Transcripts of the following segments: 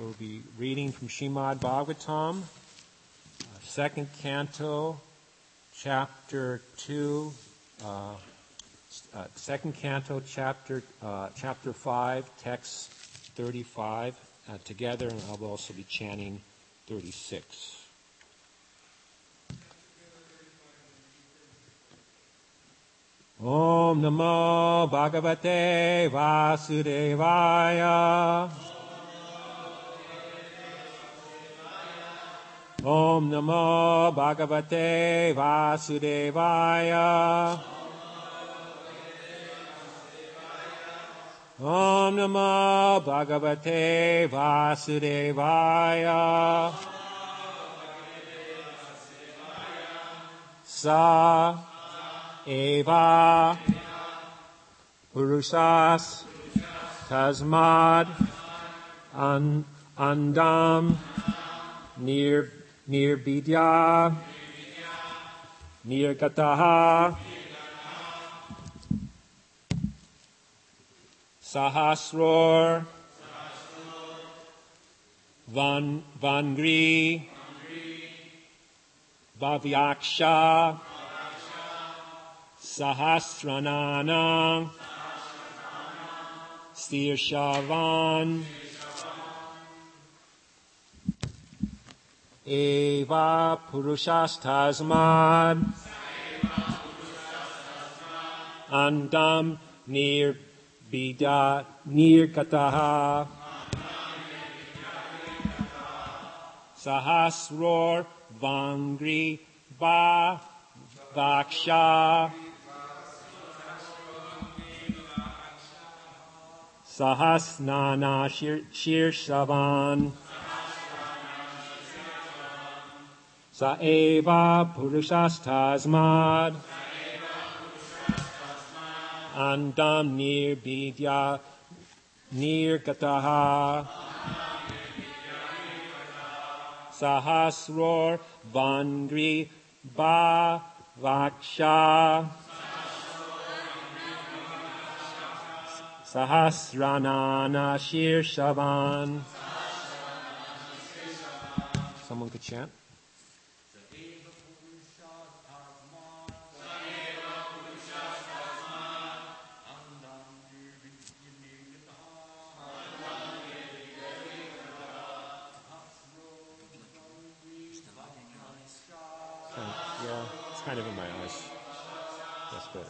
We'll be reading from Srimad Bhagavatam, second canto, chapter 2, second canto, chapter 5, text 35 together, and I'll also be chanting 36. Om Namo Bhagavate Vasudevaya. Om Namo Bhagavate Vasudevaya. Om Namo Bhagavate Vasudevaya. Sa Eva Purushas Tasmad Andam Nirbidya Nirgataha Sahasror Vangri Bhavyaksha Sahasranana Stirshavan Eva Purushastasmad Andam Nirbida Nirgataha Sahasror Vangri Vaksha Sahasnana Shirshavan Saeva Purushastasmad Andam Nirbidya Nirgataha Sahasror Vangri Vaksha Sahasranana Shirshavan. Someone could chant. Yeah, it's kind of in my eyes. That's better.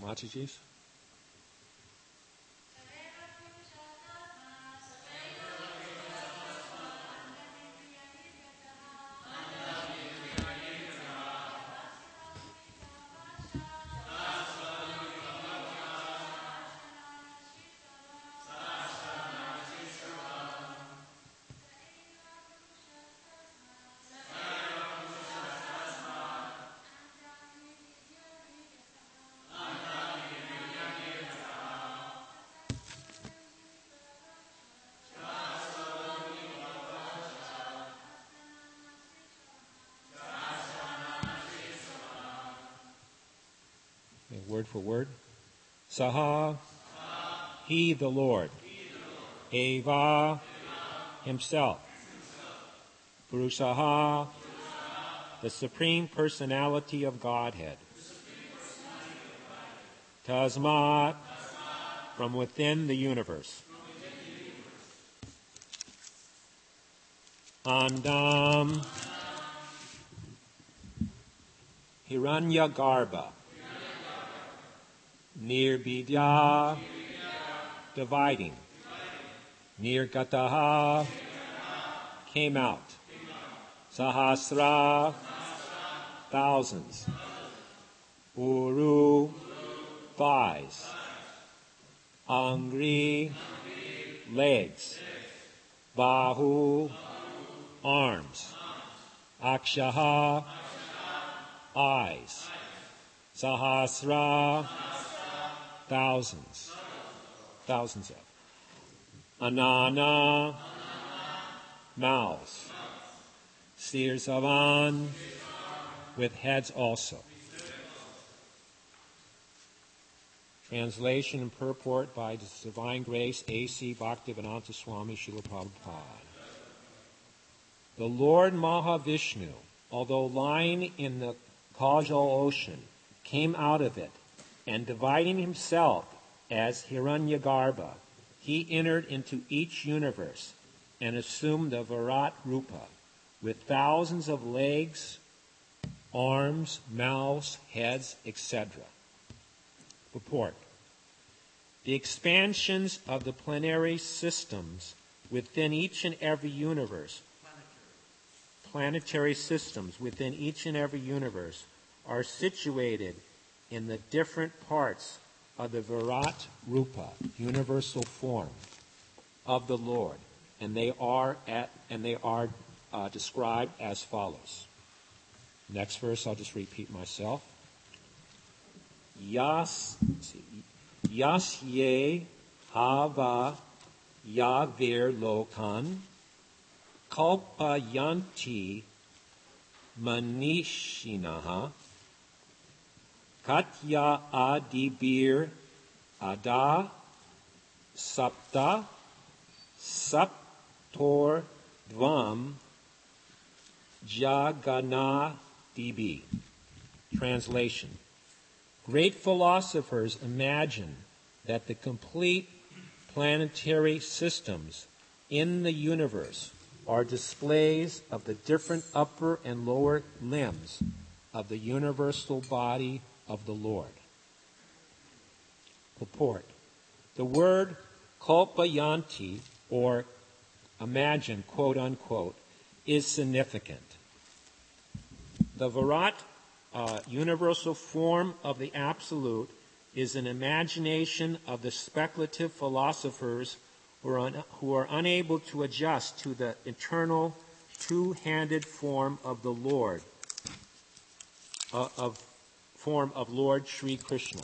Mataji's? Okay, word for word. Saha, he the Lord. Eva, himself. Purusaha, the Supreme Personality of Godhead. Tasmat, from within the universe. Andam, Hiranyagarbha. Nirbidya, dividing. Nirgataha, came out. Sahasra, thousands. Uru, thighs. Angri, legs. Bahu, arms. Akshaha, eyes. Sahasra, thousands. Thousands of. Anana, mouths. Sirsavan, with heads also. Translation and purport by His Divine Grace, A.C. Bhaktivedanta Swami Srila Prabhupada. The Lord Mahavishnu, although lying in the causal ocean, came out of it, and dividing himself as Hiranyagarbha, he entered into each universe and assumed the Virat Rupa, with thousands of legs, arms, mouths, heads, etc. Purport. The expansions of the planetary systems within each and every universe, planetary systems within each and every universe are situated in the different parts of the Virat Rupa, universal form of the Lord, and they are described as follows. Next verse, I'll just repeat myself. Yasye hava yavir lokan kalpayanti manishinaha katya adibir ada sapta saptor dvam jagana dibi. Translation. Great philosophers imagine that the complete planetary systems in the universe are displays of the different upper and lower limbs of the universal body of the Lord. Purport. The word kalpayanti, or imagine, quote unquote, is significant. The Virat universal form of the Absolute is an imagination of the speculative philosophers who are unable to adjust to the eternal two-handed form of the Lord, form of Lord Sri Krishna.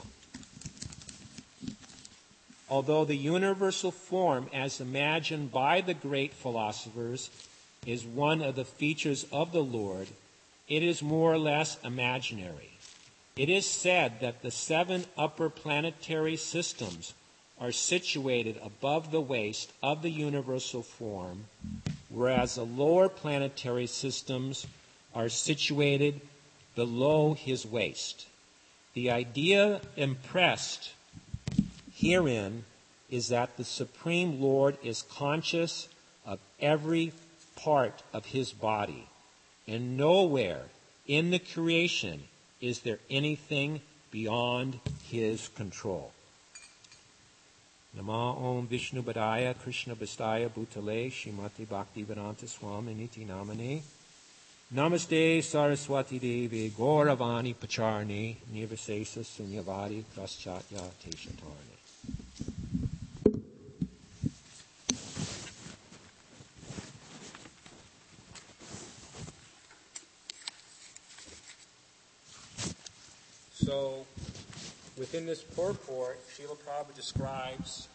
Although the universal form as imagined by the great philosophers is one of the features of the Lord, it is more or less imaginary. It is said that the 7 upper planetary systems are situated above the waist of the universal form, whereas the lower planetary systems are situated below his waist. The idea impressed herein is that the Supreme Lord is conscious of every part of his body, and nowhere in the creation is there anything beyond his control. Nama Om Vishnu Padaya Krishna Bastaya Bhutale Shrimati Bhaktivedanta Swami Niti Namane Namaste Saraswati Devi Gauravani Pacharni Nirvisesa Sunyavadi Praschatya Teshatarni. So, within this purport, Srila Prabhupada describes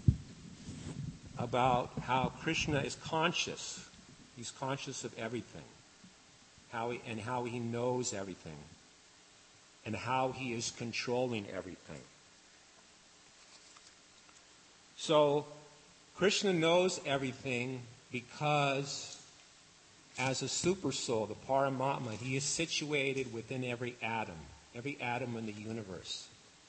about how Krishna is conscious. He's conscious of everything. How he knows everything. And how he is controlling everything. So, Krishna knows everything because as a super soul, the Paramatma, he is situated within every atom in the universe.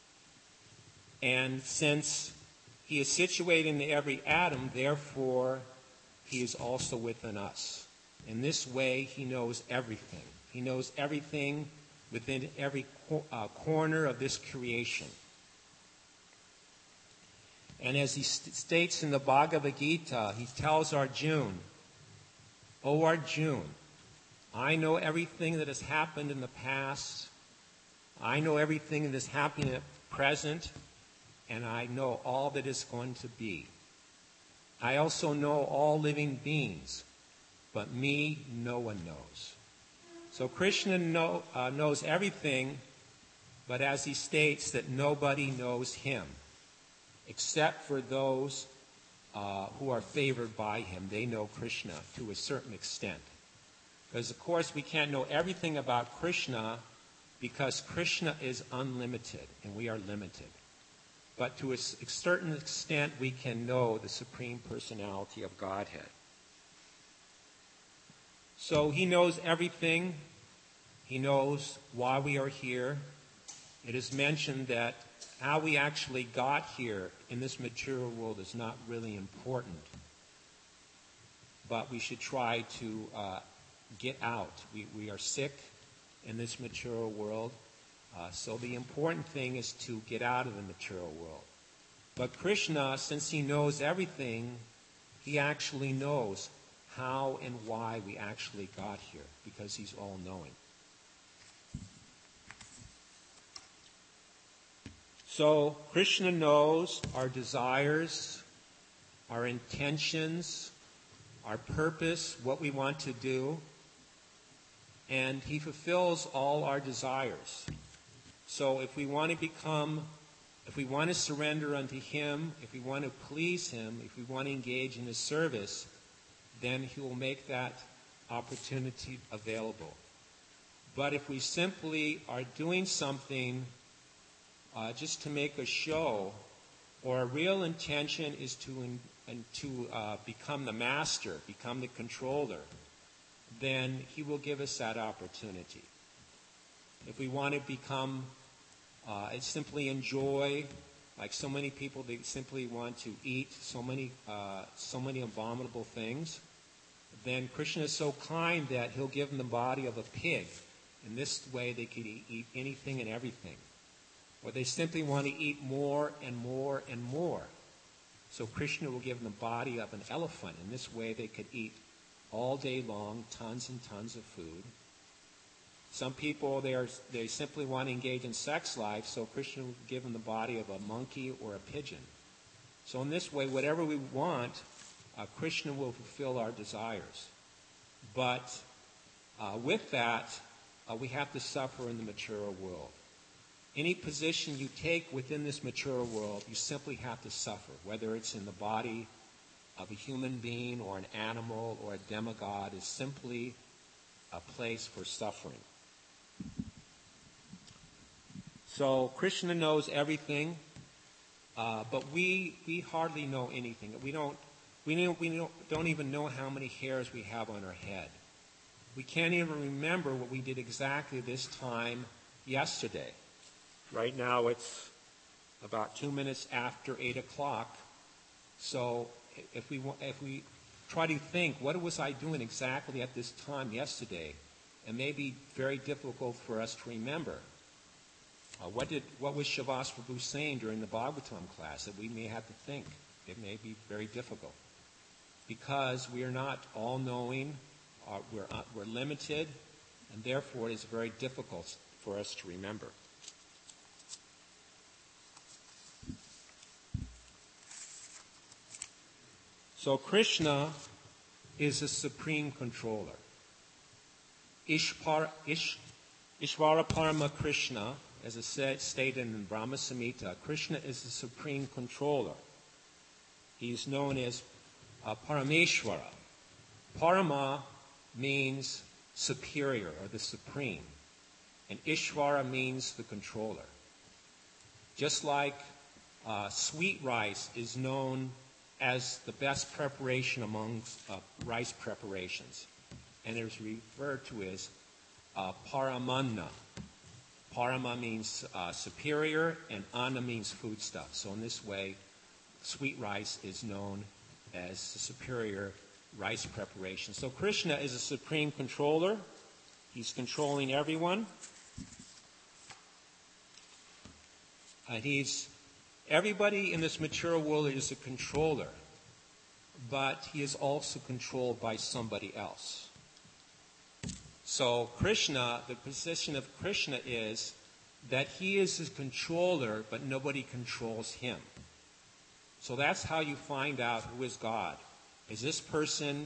And since he is situated in every atom, therefore, he is also within us. In this way, he knows everything. He knows everything within every corner of this creation. And as he states in the Bhagavad Gita, he tells Arjuna, "O Arjuna, I know everything that has happened in the past. I know everything that is happening at present, and I know all that is going to be. I also know all living beings, but me no one knows." So Krishna knows everything, but as he states that nobody knows him, except for those who are favored by him. They know Krishna to a certain extent. Because, of course, we can't know everything about Krishna because Krishna is unlimited and we are limited. But to a certain extent, we can know the Supreme Personality of Godhead. So he knows everything. He knows why we are here. It is mentioned that how we actually got here in this material world is not really important. But we should try to get out. We are sick in this material world. So the important thing is to get out of the material world. But Krishna, since he knows everything, he actually knows how and why we actually got here, because he's all-knowing. So Krishna knows our desires, our intentions, our purpose, what we want to do, and he fulfills all our desires. So if we want to surrender unto him, if we want to please him, if we want to engage in his service, then he will make that opportunity available. But if we simply are doing something just to make a show, or our real intention is to become the master, become the controller, then he will give us that opportunity. If we want to become, simply enjoy, like so many people, they simply want to eat so many abominable things, then Krishna is so kind that he'll give them the body of a pig. In this way, they can eat anything and everything. Or they simply want to eat more and more and more. So Krishna will give them the body of an elephant. In this way, they could eat all day long, tons and tons of food. Some people, they simply want to engage in sex life, so Krishna will give them the body of a monkey or a pigeon. So in this way, whatever we want, Krishna will fulfill our desires. But with that, we have to suffer in the material world. Any position you take within this material world, you simply have to suffer, whether it's in the body of a human being or an animal or a demigod, is simply a place for suffering. So Krishna knows everything, but we hardly know anything. We don't even know how many hairs we have on our head. We can't even remember what we did exactly this time yesterday. Right now it's about 2 minutes after 8 o'clock. So if we try to think, what was I doing exactly at this time yesterday? It may be very difficult for us to remember. What was Shavas Prabhu saying during the Bhagavatam class that we may have to think? It may be very difficult. Because we are not all-knowing, we're limited, and therefore it is very difficult for us to remember. So Krishna is a supreme controller. Ishvara Parama Krishna, as is stated in Brahma Samhita, Krishna is the supreme controller. He's known as Parameshwara. Parama means superior or the supreme, and Ishvara means the controller. Just like sweet rice is known as the best preparation among rice preparations, and it is referred to as Paramanna. Parama means superior, and anna means foodstuff. So in this way, sweet rice is known as the superior rice preparation. So Krishna is a supreme controller. He's controlling everyone. Everybody in this material world is a controller, but he is also controlled by somebody else. So Krishna, the position of Krishna is that he is the controller, but nobody controls him. So that's how you find out who is God. Is this person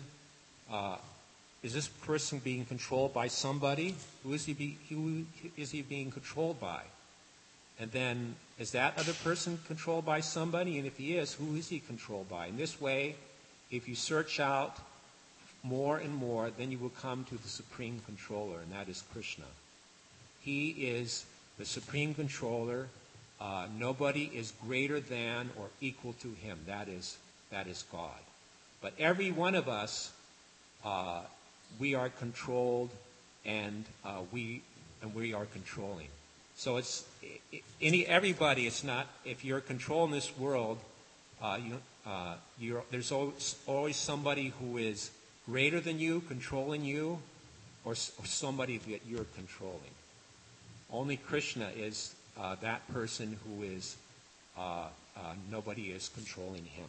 being controlled by somebody? Who is he being controlled by? And then, is that other person controlled by somebody? And if he is, who is he controlled by? In this way, if you search out more and more, then you will come to the supreme controller, and that is Krishna. He is the supreme controller. Nobody is greater than or equal to him. That is God. But every one of us, we are controlled, and we are controlling. So everybody. It's not, if you're controlling this world, there's always somebody who is greater than you, controlling you, or somebody that you're controlling. Only Krishna is that person who is, nobody is controlling him.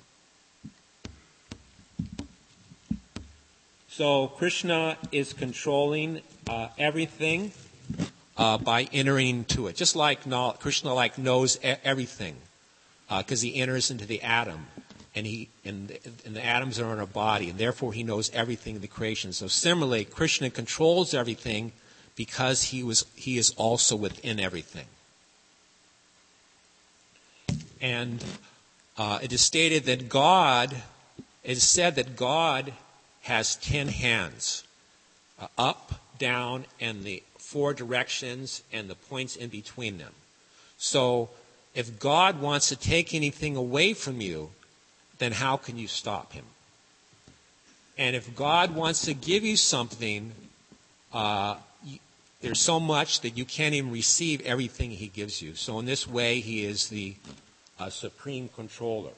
So Krishna is controlling everything by entering into it. Just like Krishna knows everything because he enters into the atom, and the atoms are in our body, and therefore he knows everything in the creation. So similarly, Krishna controls everything because he is also within everything. And it is said that God has 10 hands, up, down, and the 4 directions and the points in between them. So if God wants to take anything away from you, then how can you stop him? And if God wants to give you something, there's so much that you can't even receive everything he gives you. So in this way, he is the supreme controller.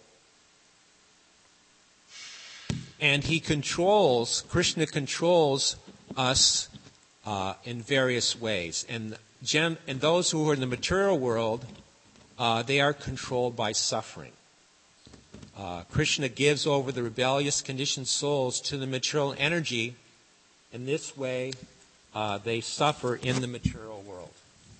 And Krishna controls us in various ways. And those who are in the material world, they are controlled by suffering. Krishna gives over the rebellious conditioned souls to the material energy. In this way, they suffer in the material world.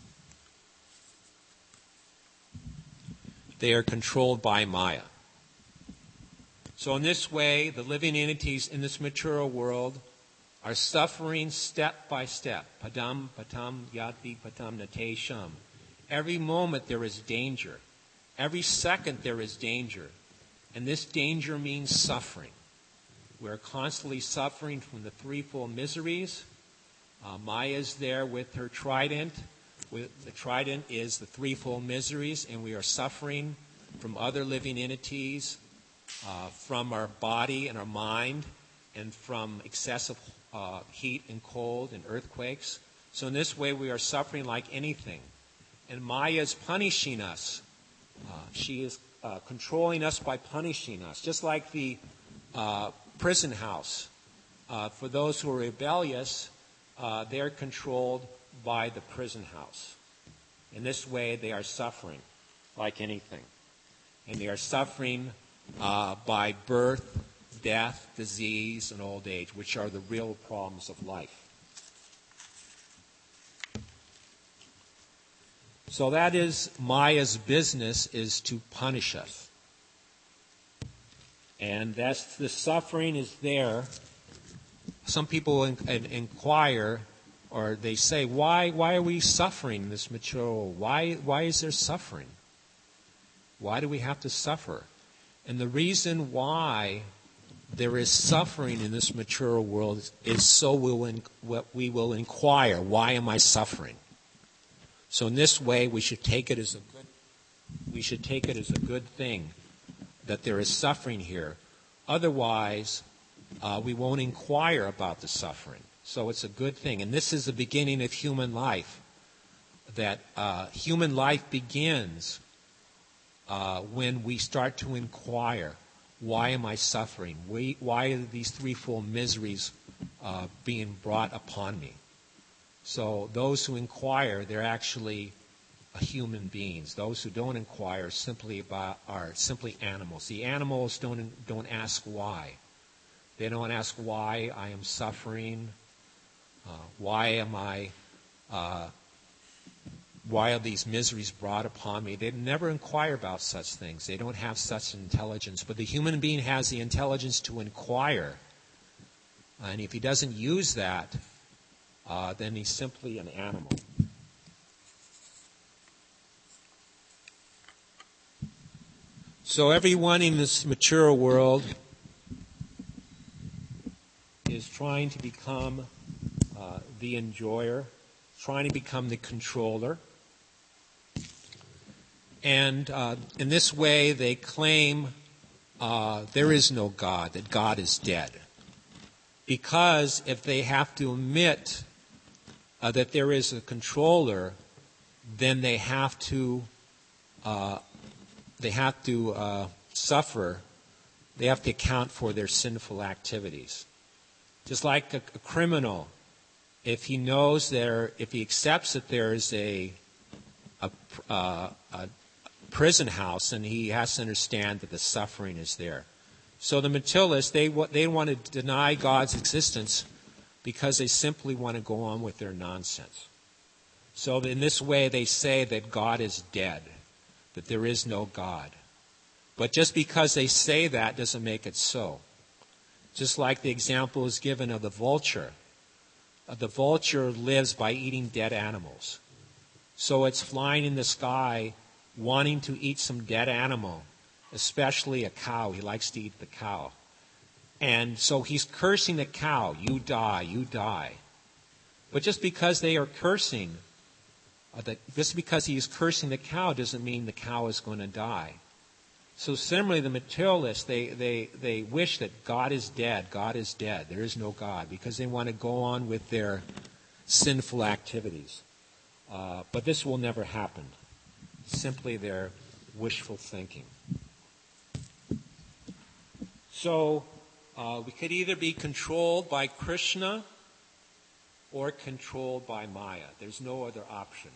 They are controlled by Maya. So in this way, the living entities in this material world are suffering step by step. Padam, patam, yati, patam, natesham. Every moment there is danger. Every second there is danger. And this danger means suffering. We're constantly suffering from the threefold miseries. Maya is there with her trident. The trident is the threefold miseries, and we are suffering from other living entities, from our body and our mind, and from excessive heat and cold and earthquakes. So in this way, we are suffering like anything. And Maya is punishing us. She is controlling us by punishing us, just like the prison house. For those who are rebellious, they're controlled by the prison house. In this way, they are suffering like anything. And they are suffering by birth, death, disease, and old age, which are the real problems of life. So that is Maya's business, is to punish us. And that's the suffering is there. Some people inquire, or they say, why are we suffering in this material world? Why is there suffering? Why do we have to suffer? And the reason why there is suffering in this material world is so we will inquire, why am I suffering? So in this way, we should take it as a good thing that there is suffering here. Otherwise, we won't inquire about the suffering. So it's a good thing. And this is the beginning of human life. That human life begins when we start to inquire, why am I suffering? Why are these threefold miseries being brought upon me? So those who inquire, they're actually human beings. Those who don't inquire are simply animals. The animals don't ask why. They don't ask why I am suffering. Why are these miseries brought upon me? They never inquire about such things. They don't have such intelligence. But the human being has the intelligence to inquire. And if he doesn't use that, then he's simply an animal. So everyone in this material world is trying to become the enjoyer, trying to become the controller. And in this way, they claim there is no God, that God is dead. Because if they have to admit that there is a controller, then they have to suffer. They have to account for their sinful activities. Just like a criminal, if he accepts that there is a prison house, and he has to understand that the suffering is there. So the materialists, they want to deny God's existence because they simply want to go on with their nonsense. So in this way, they say that God is dead, that there is no God. But just because they say that doesn't make it so. Just like the example is given of the vulture. The vulture lives by eating dead animals. So it's flying in the sky, wanting to eat some dead animal, especially a cow. He likes to eat the cow. And so he's cursing the cow, you die, you die. But just because they are cursing, just because he is cursing the cow doesn't mean the cow is going to die. So similarly, the materialists, they wish that God is dead, there is no God, because they want to go on with their sinful activities. But this will never happen. Simply their wishful thinking. So we could either be controlled by Krishna or controlled by Maya. There's no other option.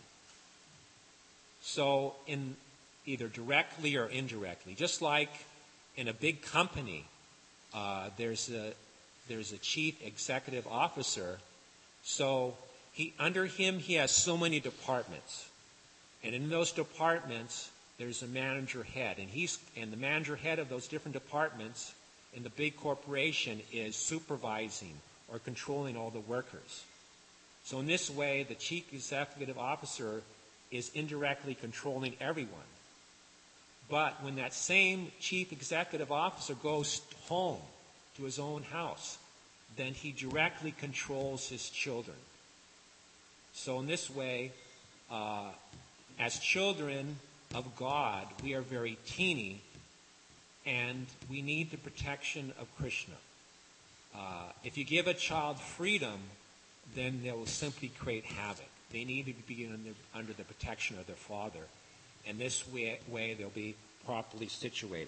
So in either directly or indirectly, just like in a big company, there's a chief executive officer. So under him he has so many departments, and in those departments there's a manager head, and the manager head of those different departments in the big corporation is supervising or controlling all the workers. So in this way, the chief executive officer is indirectly controlling everyone. But when that same chief executive officer goes home to his own house, then he directly controls his children. So in this way, as children of God, we are very teeny, and we need the protection of Krishna. If you give a child freedom, then they will simply create havoc. They need to be under the protection of their father. And this way they'll be properly situated.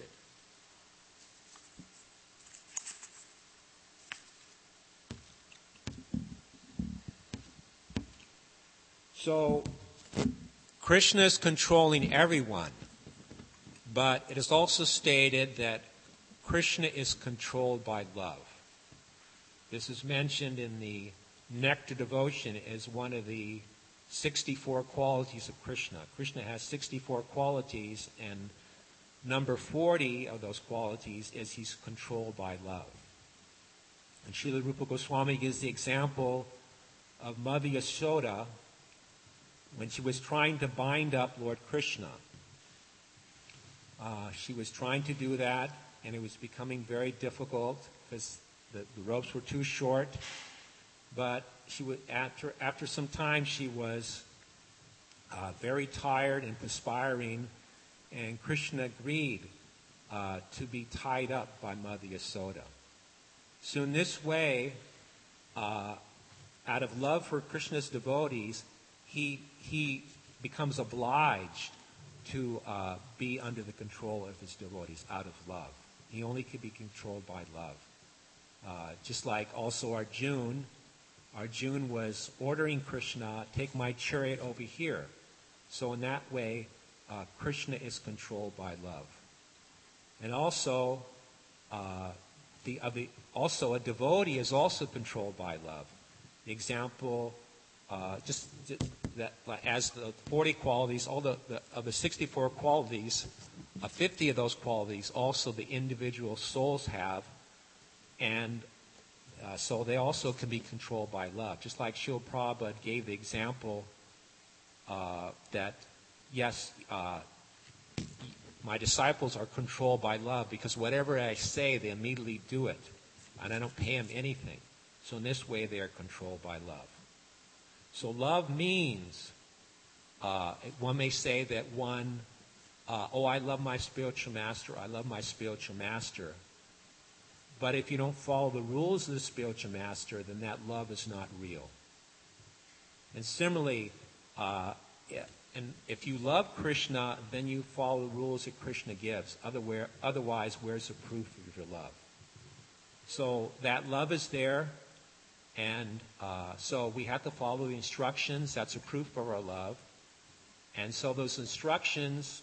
So Krishna is controlling everyone, but it is also stated that Krishna is controlled by love. This is mentioned in the Nectar Devotion as one of the 64 qualities of Krishna. Krishna has 64 qualities, and number 40 of those qualities is he's controlled by love. And Srila Rupa Goswami gives the example of Mother Yashoda when she was trying to bind up Lord Krishna. She was trying to do that, and it was becoming very difficult because the ropes were too short. But she would, after some time, she was very tired and perspiring, and Krishna agreed to be tied up by Mother Yashoda. So in this way, out of love for Krishna's devotees, he becomes obliged to be under the control of his devotees out of love. He only could be controlled by love. Just like also Arjuna was ordering Krishna, take my chariot over here. So in that way, Krishna is controlled by love. And also, also a devotee is also controlled by love. The example, that as the 40 qualities, all of the 64 qualities, 50 of those qualities also the individual souls have, and so they also can be controlled by love. Just like Srila Prabhupada gave the example that, yes, my disciples are controlled by love because whatever I say, they immediately do it, and I don't pay them anything. So in this way, they are controlled by love. So love means, one may say that I love my spiritual master, I love my spiritual master. But if you don't follow the rules of the spiritual master, then that love is not real. And similarly, and if you love Krishna, then you follow the rules that Krishna gives. Otherwise, where's the proof of your love? So that love is there, and so we have to follow the instructions. That's a proof of our love. And so those instructions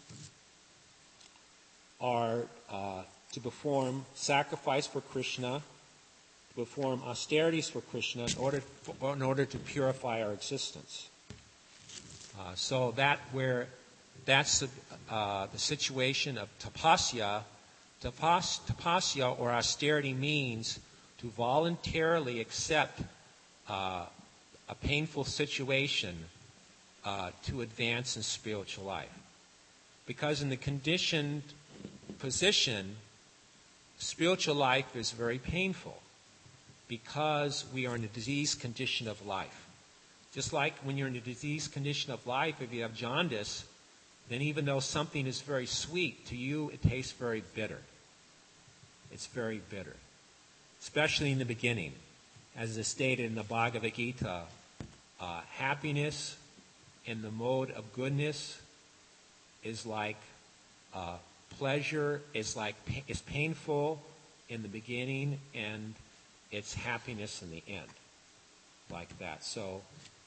are to perform sacrifice for Krishna, to perform austerities for Krishna in order to purify our existence. So that's the situation of tapasya. Tapasya or austerity means to voluntarily accept a painful situation to advance in spiritual life. Because in the conditioned position, spiritual life is very painful because we are in a diseased condition of life. Just like when you're in a diseased condition of life, if you have jaundice, then even though something is very sweet, to you it tastes very bitter. It's very bitter. Especially in the beginning. As is stated in the Bhagavad Gita, happiness in the mode of goodness is like pleasure, is painful in the beginning, and it's happiness in the end. Like that. So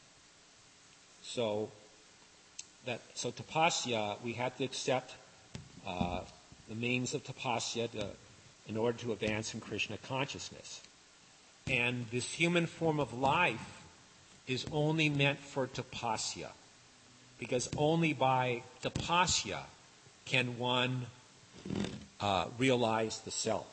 tapasya, we have to accept the means of tapasya in order to advance in Krishna consciousness. And this human form of life is only meant for tapasya, because only by tapasya can one realize the self.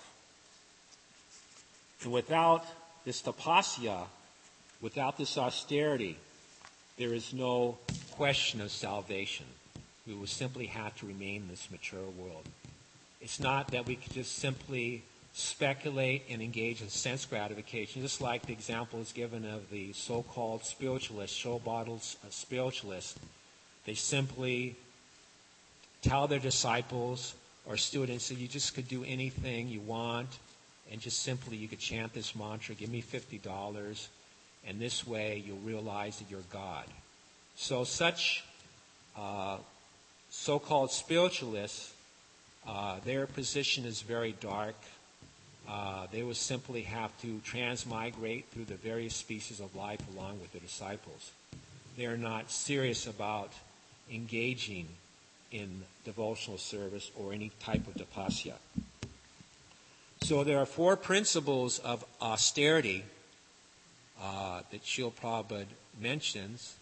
And without this tapasya, without this austerity, there is no question of salvation. We will simply have to remain in this mature world. It's not that we can just simply speculate and engage in sense gratification, just like the example is given of the so-called spiritualists, show-bottle spiritualists. They simply tell their disciples or students that you just could do anything you want, and just simply you could chant this mantra, give me $50, and this way you'll realize that you're God. So such so-called spiritualists, their position is very dark. They will simply have to transmigrate through the various species of life along with the disciples. They are not serious about engaging in devotional service or any type of tapasya. So there are 4 principles of austerity that Srila Prabhupada mentions.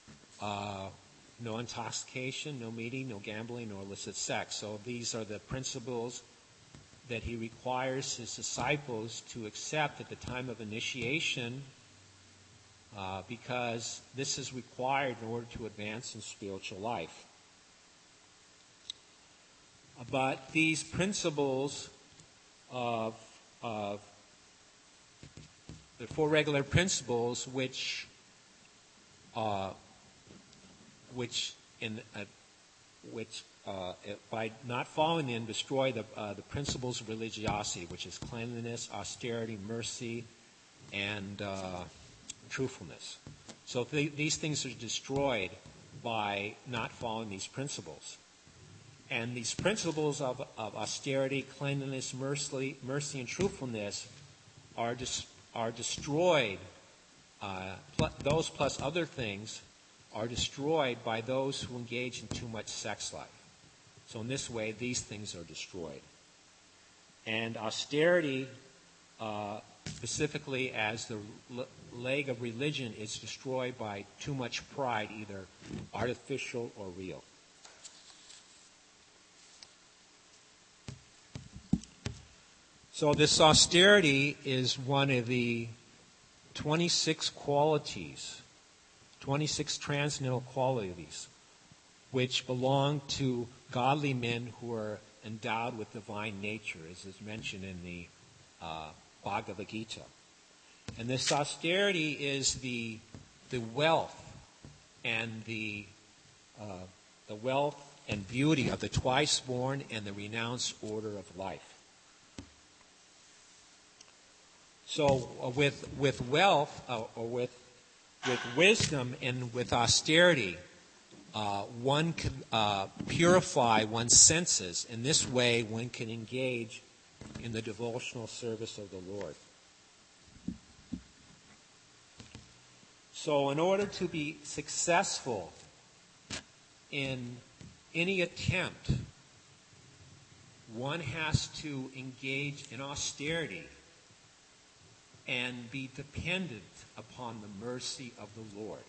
No intoxication, no meeting, no gambling, no illicit sex. So these are the principles that he requires his disciples to accept at the time of initiation, because this is required in order to advance in spiritual life. But these principles of the 4 regular principles, which by not following them destroy the principles of religiosity, which is cleanliness, austerity, mercy, and truthfulness. So these things are destroyed by not following these principles. And these principles of austerity, cleanliness, mercy, and truthfulness are destroyed. Those plus other things are destroyed by those who engage in too much sex life. So in this way, these things are destroyed. And austerity, specifically as the leg of religion, is destroyed by too much pride, either artificial or real. So this austerity is one of the 26 qualities, 26 transcendental qualities, which belong to godly men who are endowed with divine nature, as is mentioned in the Bhagavad Gita. And this austerity is the wealth and the wealth and beauty of the twice born and the renounced order of life. So with wealth or with wisdom and with austerity, one can purify one's senses. In this way, one can engage in the devotional service of the Lord. So in order to be successful in any attempt, one has to engage in austerity and be dependent upon the mercy of the Lord.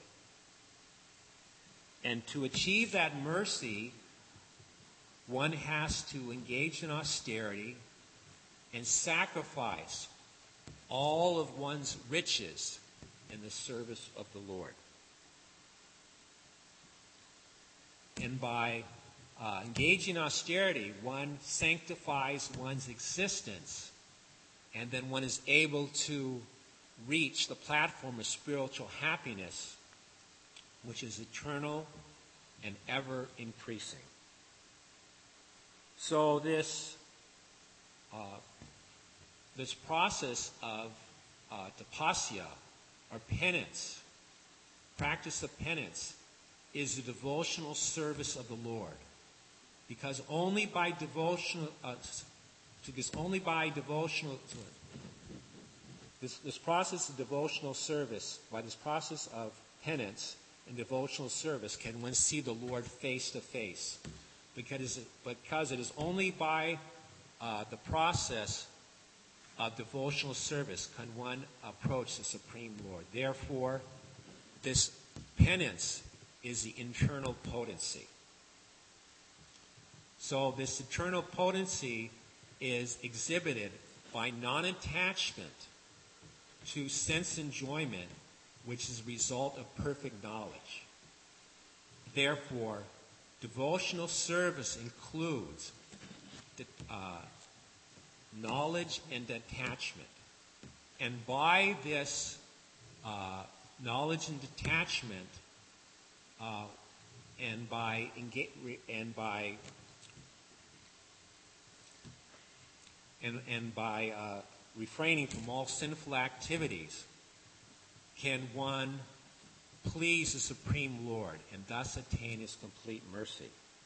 And to achieve that mercy, one has to engage in austerity and sacrifice all of one's riches in the service of the Lord. And by engaging in austerity, one sanctifies one's existence, and then one is able to reach the platform of spiritual happiness, which is eternal and ever increasing. So this process of tapasya, or penance, practice of penance, is the devotional service of the Lord. Because only by devotional this process of devotional service, by this process of penance and devotional service, can one see the Lord face to face. Because it is only by the process of devotional service can one approach the Supreme Lord. Therefore, this penance is the internal potency. So this internal potency is exhibited by non-attachment to sense enjoyment, which is a result of perfect knowledge. Therefore, devotional service includes knowledge and detachment. And by this knowledge and detachment, and by refraining from all sinful activities, can one please the Supreme Lord and thus attain His complete mercy.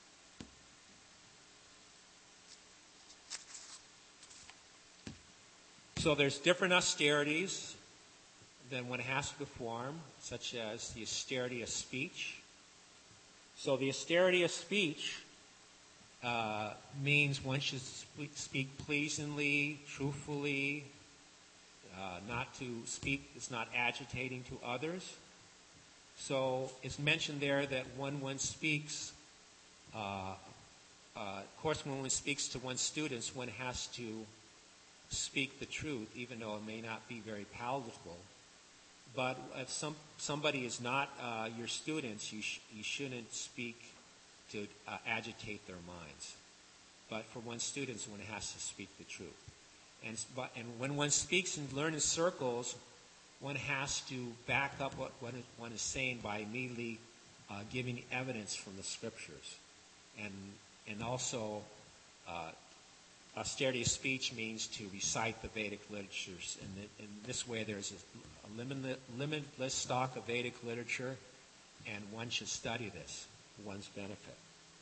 So there's different austerities that one has to perform, such as the austerity of speech, So the austerity of speech means one should speak pleasingly, truthfully, not to speak is not agitating to others. So it's mentioned there that when one speaks, of course when one speaks to one's students, one has to speak the truth, even though it may not be very palatable. But if somebody is not your students, you shouldn't speak to agitate their minds. But for one's students, one has to speak the truth. And when one speaks in learned circles, one has to back up what one is saying by immediately giving evidence from the scriptures. And also, austerity of speech means to recite the Vedic literatures. And in this way, there's a limitless stock of Vedic literature, and one should study this for one's benefit.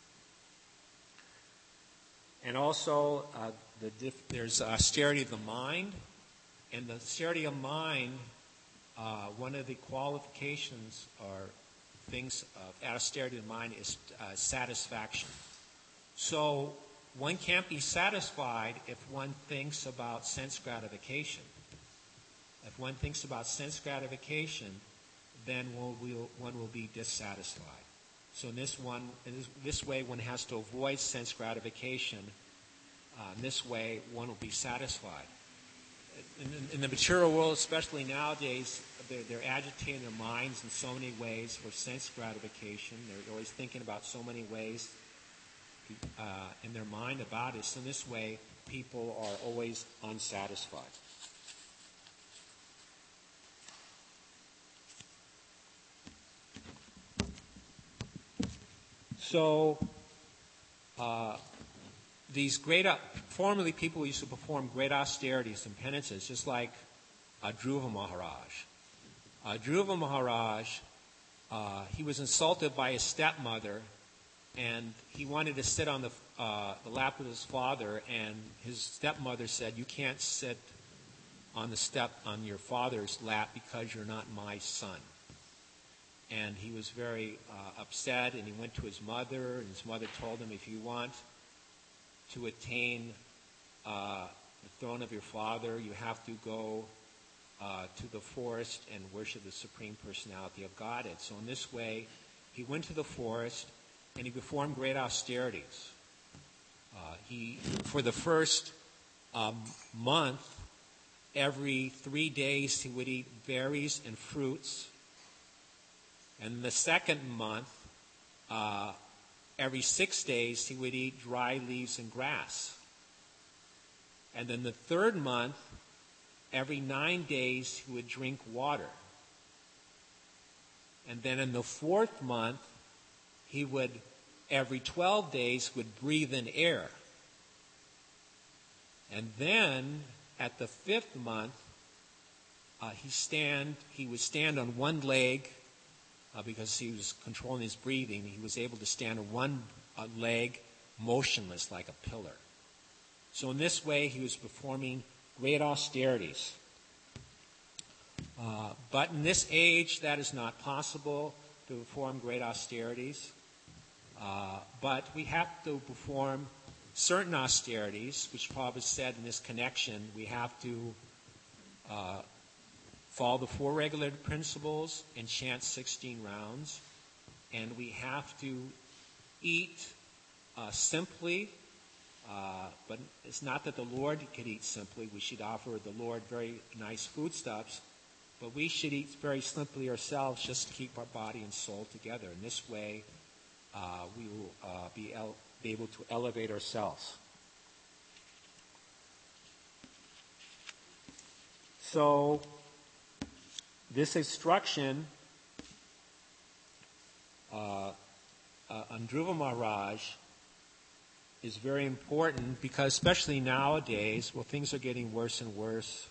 And also, there's austerity of the mind. And the austerity of mind, one of the qualifications or things of austerity of mind is satisfaction. So one can't be satisfied if one thinks about sense gratification. If one thinks about sense gratification, then one will be dissatisfied. So in this way, one has to avoid sense gratification. In this way, one will be satisfied. In the material world, especially nowadays, they're agitating their minds in so many ways for sense gratification. They're always thinking about so many ways in their mind about it. So in this way, people are always unsatisfied. So, formerly people used to perform great austerities and penances, just like Dhruva Maharaj. Dhruva Maharaj, he was insulted by his stepmother, and he wanted to sit on the lap of his father, and his stepmother said, "You can't sit on your father's lap because you're not my son." And he was very upset, and he went to his mother, and his mother told him, "If you want to attain the throne of your father, you have to go to the forest and worship the Supreme Personality of Godhead." So in this way, he went to the forest, and he performed great austerities. For the first month, every 3 days he would eat berries and fruits. And the second month, every 6 days, he would eat dry leaves and grass. And then the third month, every 9 days, he would drink water. And then in the fourth month, he would, every 12 days, would breathe in air. And then, at the fifth month, he would stand on one leg, because he was controlling his breathing. He was able to stand on one leg motionless like a pillar. So in this way, he was performing great austerities. But in this age, that is not possible to perform great austerities. But we have to perform certain austerities, which Prabhupada said in this connection. We have to follow the 4 regulated principles and chant 16 rounds. And we have to eat simply, but it's not that the Lord could eat simply. We should offer the Lord very nice foodstuffs, but we should eat very simply ourselves just to keep our body and soul together. In this way, we will be able to elevate ourselves. So, this instruction on Dhruva Maharaj is very important because especially nowadays, things are getting worse and worse.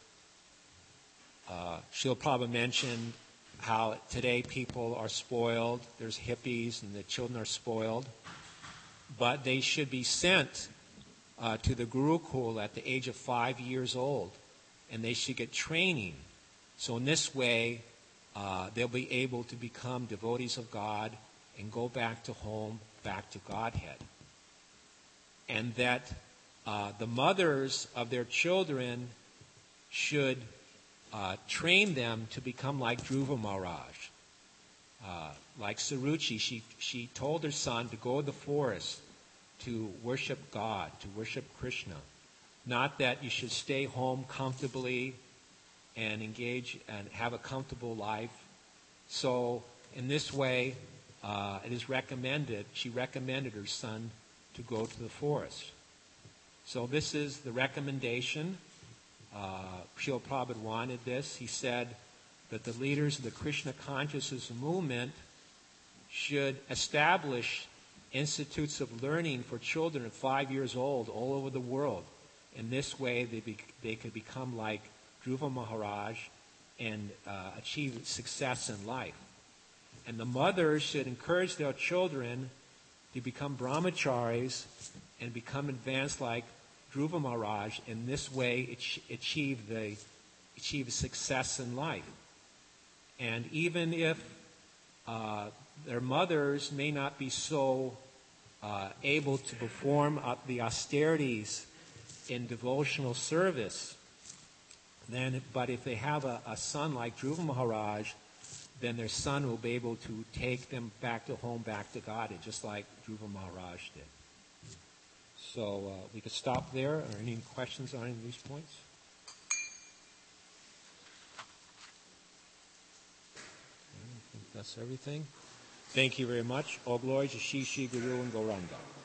Srila Prabhupada mentioned how today people are spoiled. There's hippies and the children are spoiled. But they should be sent to the Gurukul at the age of 5 years old, and they should get training. So in this way, they'll be able to become devotees of God and go back to home, back to Godhead. And that the mothers of their children should train them to become like Dhruva Maharaj. Like Suruchi, she told her son to go to the forest to worship God, to worship Krishna. Not that you should stay home comfortably and engage and have a comfortable life. So in this way, it is recommended, she recommended her son to go to the forest. So this is the recommendation. Srila Prabhupada wanted this. He said that the leaders of the Krishna consciousness movement should establish institutes of learning for children of 5 years old all over the world. In this way, they could become like Dhruva Maharaj and achieve success in life. And the mothers should encourage their children to become brahmacharis and become advanced like Dhruva Maharaj. In this way, achieve success in life. And even if their mothers may not be so able to perform the austerities in devotional service, but if they have a son like Dhruva Maharaj, then their son will be able to take them back to home, back to God, just like Dhruva Maharaj did. So we could stop there. Are any questions on any of these points? I think that's everything. Thank you very much. All glory to Shri Shri Guru and Gauranga.